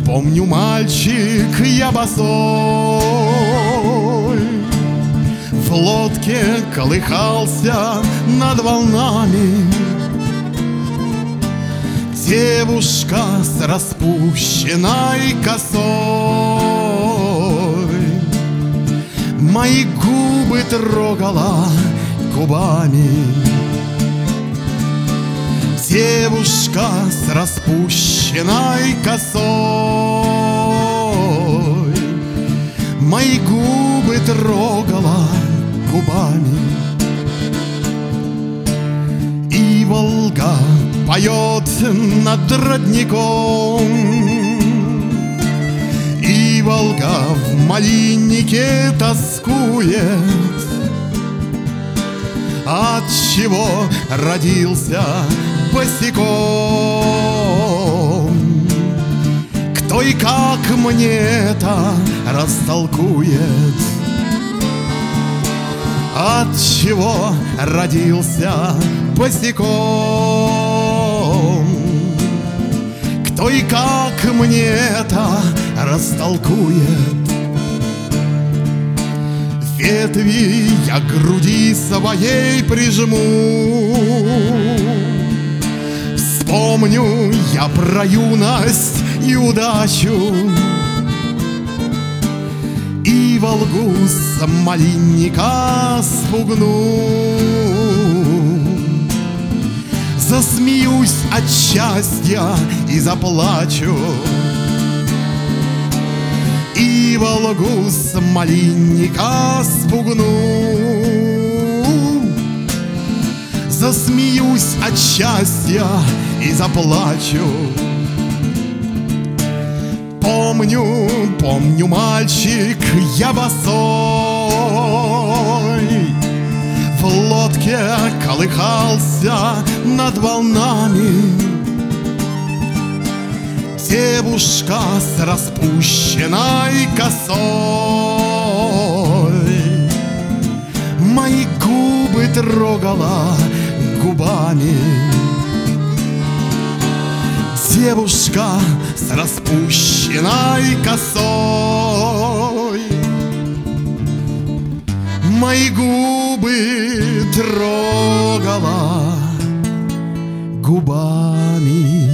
Помню, мальчик, я босой, в лодке колыхался над волнами. Девушка с распущенной косой мои губы трогала губами. Девушка с распущенной косой мои губы трогала губами. И Волга поет над родником, и Волга в малиннике тоскует. Отчего родился босиком? Кто и как мне это растолкует? Отчего родился босиком? Кто и как мне это растолкует? Ветви я к груди своей прижму, вспомню я про юность и удачу, и Волгу с малинника спугну. Засмеюсь от счастья и заплачу, и Волгу с малинника спугну. Засмеюсь от счастья и заплачу. Помню, мальчик, я босой, в лодке колыхался над волнами. Девушка с распущенной косой мои губы трогала губами. Девушка с распущенной косой мои губы трогала губами.